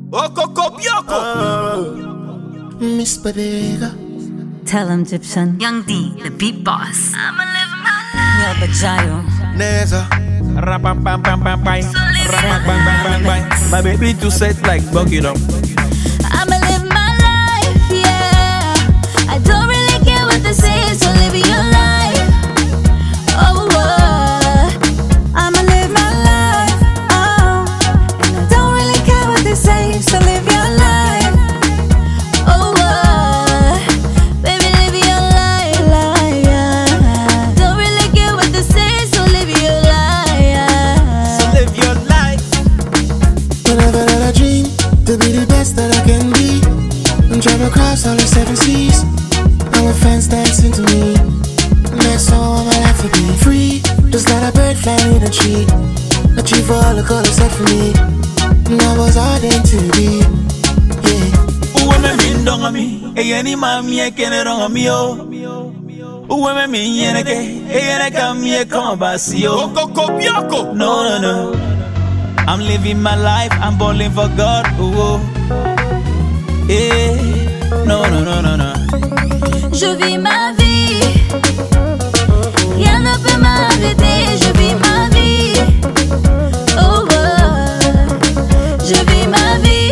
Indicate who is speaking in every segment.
Speaker 1: Okoko Bioko.
Speaker 2: Miss Bodega.
Speaker 3: Tell him, Egyptian.
Speaker 4: Young D, the beat boss.
Speaker 3: I'ma live my life. Neil Bajayo.
Speaker 1: Neza. Rapam pam pam pam pam. Rapam pam pam pam pam. My baby too set like Bucky down.
Speaker 3: I'ma live my life, yeah. I don't really care what they say, so live your life. Oh, I'ma live my life, oh. And I don't really care what they say, so live your life. Oh, baby, live your life, yeah. Don't really care what they say, so live your life, yeah.
Speaker 1: So live your life.
Speaker 2: Whenever that I dream to be the best that I can be, and drive across all the 7 seas. All my fans dancing to me, and that's all my life to be free. Just like a bird flying in a tree, achieve all the colors set for me. And I was ardent to be, yeah.
Speaker 1: Uwe me mindonga mi, eyeni mami ekene ronga mi o. Uwe me minyeneke, eyene kami ekama basi o. Okoko Bioko. No no no, I'm living my life, I'm balling for God. Ooh. Eh, no no no no no.
Speaker 3: Je vis ma vie, rien ne peut m'arrêter. Je vis ma vie, oh, je vis ma vie,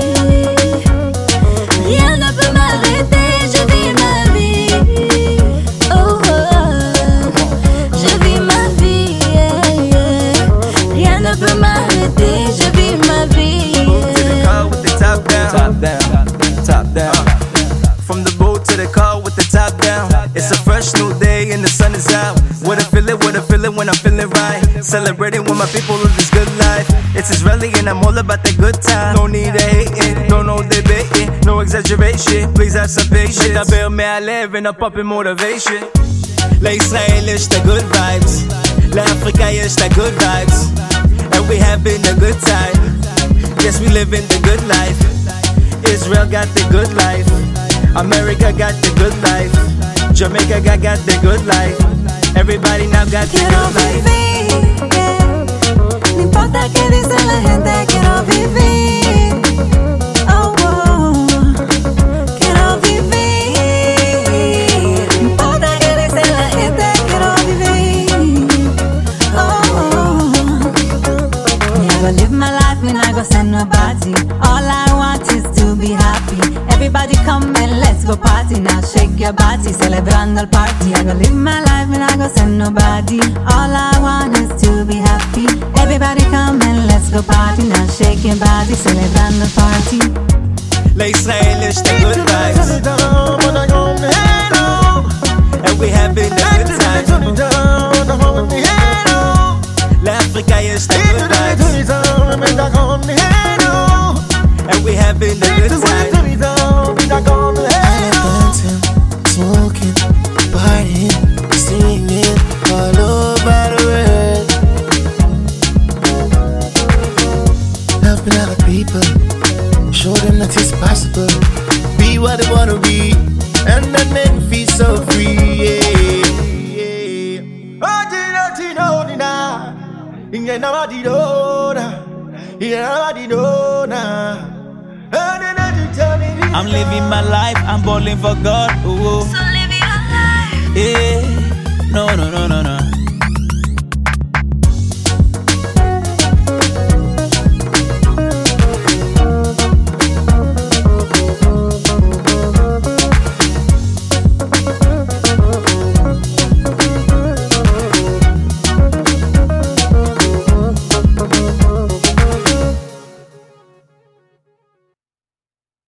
Speaker 3: rien ne peut m'arrêter. Je vis ma vie, oh, je vis ma vie, rien ne peut m'arrêter. Je vis ma vie.
Speaker 5: To the car with the top down,
Speaker 1: Top down, top down.
Speaker 5: From the boat to the car with the top down. It's a fresh new day and the sun is out. What a feeling when I'm feeling right. Celebrating with my people of this good life. It's Israeli and I'm all about the good time. No need of hating, no debating, no exaggeration. Please have some patience. מדבר מהלב and a poppin' motivation.
Speaker 1: לישראל יש the good vibes, לאפריקה יש the good vibes, and we having a good time. Yes, we living the good life. Israel got the good life, America got the good life, Jamaica got the good life. Everybody now got the
Speaker 3: Quiero
Speaker 1: good life.
Speaker 3: vivir, yeah. No importa qué dice la gente, quiero vivir. Oh, quiero vivir. No importa qué dice la gente, quiero vivir. Oh, me I go live my life, me not go send nobody. All I want is to be happy. Everybody come and let's go party now. Shake your body, celebrando el party. I go live my life, me not go send nobody. All I want is to be happy. Everybody come and let's go party now. Shake your body, celebrando el party.
Speaker 1: לישראל יש the good vibes, and we having a good time. לאפריקה יש the good vibes, and we having a good time.
Speaker 2: I love dancing, smoking, partying, singing all over the world. Helping other people, show them that it's possible. Be what they wanna be, and then make me feel so free.
Speaker 1: I'm living my life, I'm balling for God. Ooh.
Speaker 3: So live your life.
Speaker 1: Eh, no no no no no.